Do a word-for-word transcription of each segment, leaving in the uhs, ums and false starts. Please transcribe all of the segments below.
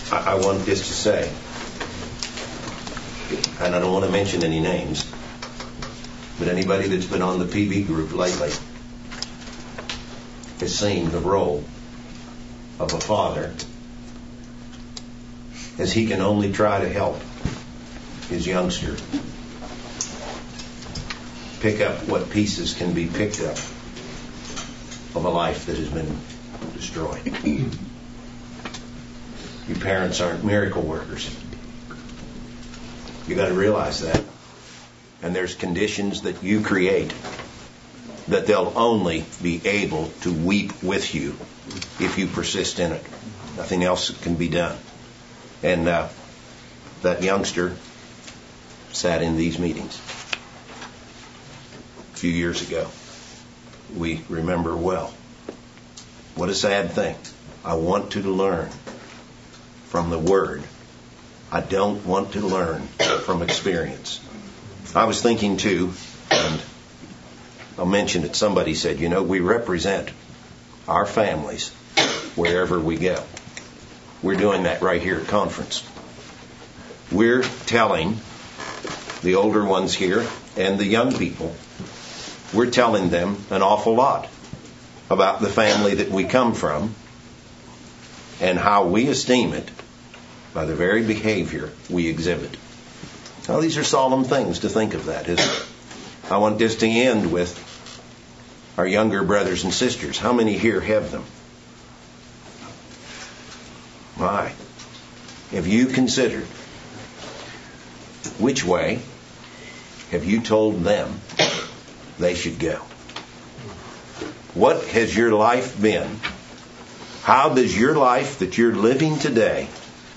I, I want this to say, and I don't want to mention any names, but anybody that's been on the P B group lately has seen the role of a father as he can only try to help his youngster pick up what pieces can be picked up of a life that has been destroyed. You parents aren't miracle workers. You got to realize that. And there's conditions that you create that they'll only be able to weep with you if you persist in it. Nothing else can be done. And uh, that youngster sat in these meetings a few years ago. We remember well. What a sad thing. I want to learn from the Word. I don't want to learn from experience. I was thinking too, and I'll mention it, somebody said, you know, we represent our families wherever we go. We're doing that right here at conference. We're telling the older ones here and the young people, we're telling them an awful lot about the family that we come from and how we esteem it by the very behavior we exhibit. Now, these are solemn things to think of that, isn't it? I want this to end with our younger brothers and sisters. How many here have them? My. Have you considered which way have you told them they should go? What has your life been? How does your life that you're living today,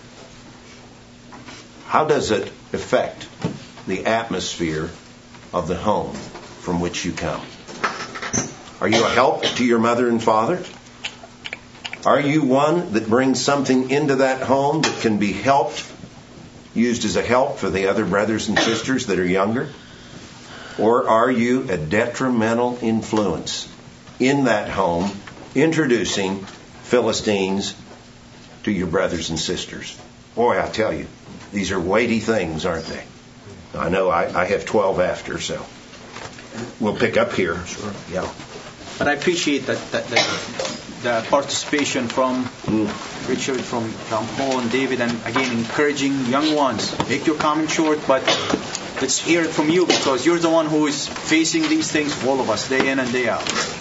how does it affect the atmosphere of the home from which you come? Are you a help to your mother and father? Are you one that brings something into that home that can be helped, used as a help for the other brothers and sisters that are younger? Or are you a detrimental influence in that home, introducing Philistines to your brothers and sisters? Boy, I tell you, these are weighty things, aren't they? I know I, I have twelve after, so we'll pick up here. Sure. Yeah. But I appreciate that, that, that the participation from mm. Richard, from, from Paul and David, and again, encouraging young ones. Make your comment short, but let's hear it from you, because you're the one who is facing these things for all of us, day in and day out.